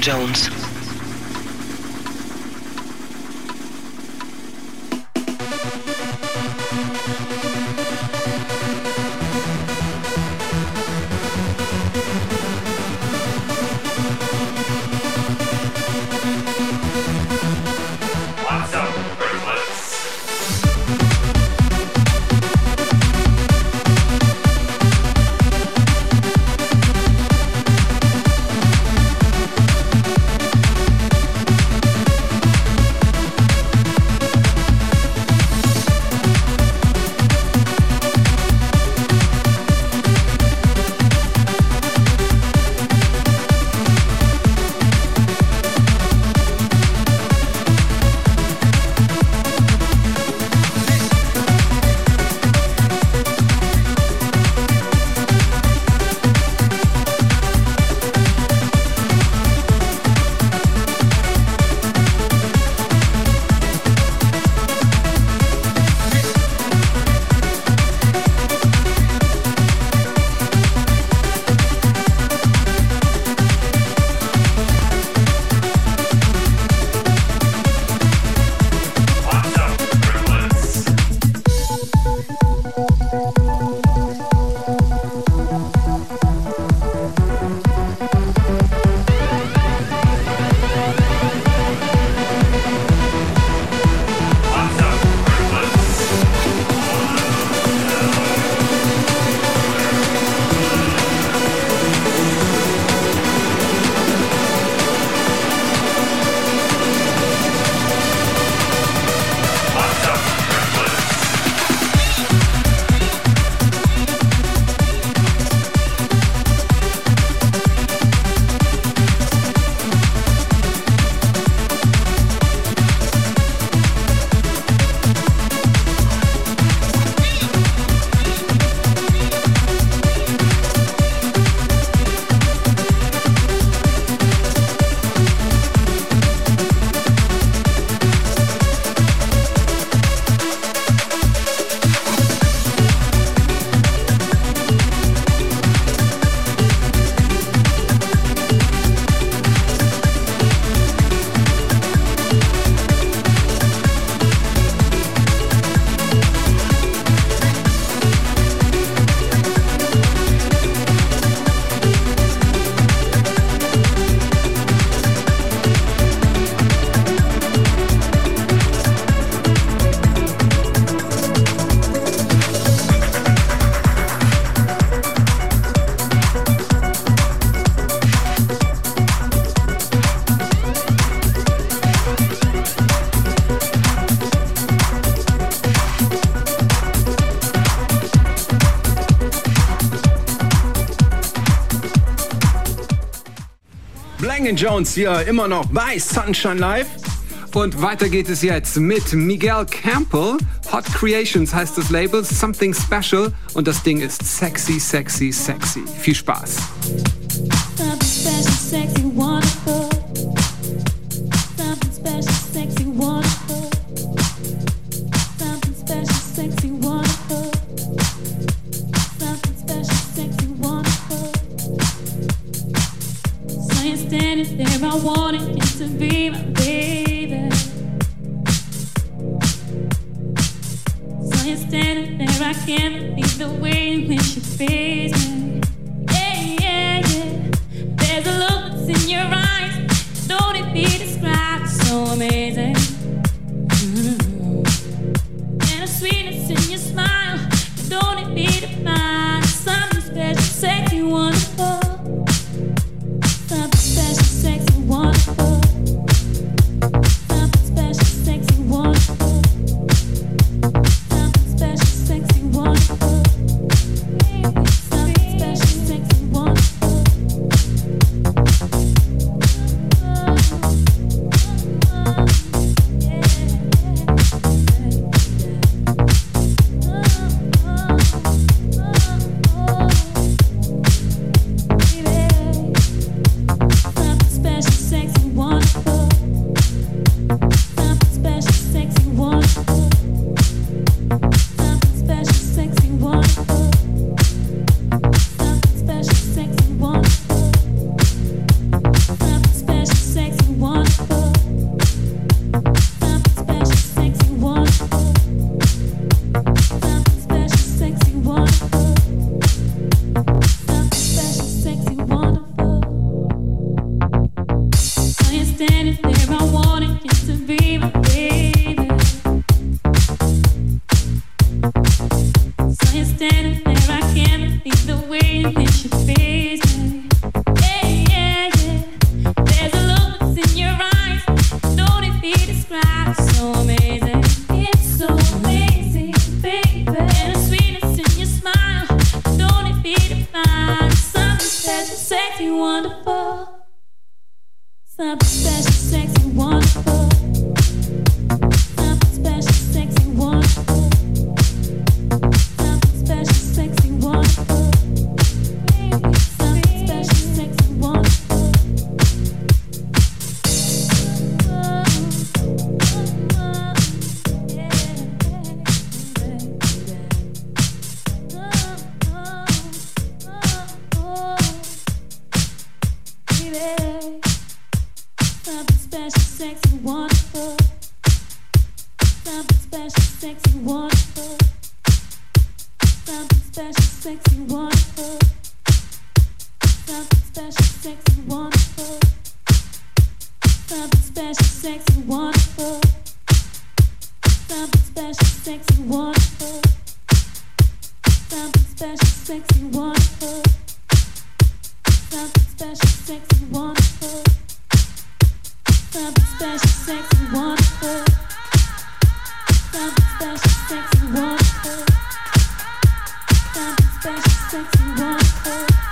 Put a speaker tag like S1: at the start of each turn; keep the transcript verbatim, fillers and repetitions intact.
S1: Jones.
S2: Bang Jones hier immer noch bei Sunshine Live.
S3: Und weiter geht es jetzt mit Miguel Campbell. Hot Creations heißt das Label, Something Special. Und das Ding ist sexy, sexy, sexy. Viel Spaß.
S4: Something special, sexy, wonderful. Something special, sexy, wonderful. Something special, sexy, wonderful. Something special, sexy, wonderful. So you're standing there, I wanted you to be my baby. So you're standing there, I can't believe the way in which you face me. Yeah, yeah, yeah. There's a look that's in your eyes, don't it be described, so amazing. Mm-hmm. And a sweetness in your smile, don't it be defined, something special, sexy, wonderful. Something special, sexy, wonderful. Something special, sexy, wonderful. Something special, sexy, wonderful. Something special, sexy, wonderful. Oh, oh, oh. describe. It's so amazing. It's so amazing, baby. And the sweetness in your smile, don't it be defined? Something special, sexy, wonderful. Something special, sexy, wonderful. Something special, sexy, wonderful. Something special, sexy, wonderful. Something special, sexy, wonderful. Oh, oh, oh, yeah, baby. Oh, oh, oh, oh, baby. Something special, sexy, wonderful. Something special, sexy, wonderful. Something special, sexy, wonderful. Something special, sexy, wonderful. Something special, sexy, wonderful. Something special, sexy, wonderful. Something special, sexy, wonderful. Something special, sexy, wonderful. Something special, sexy, wonderful. Something special, sexy, wonderful. Something special, sexy, wonderful.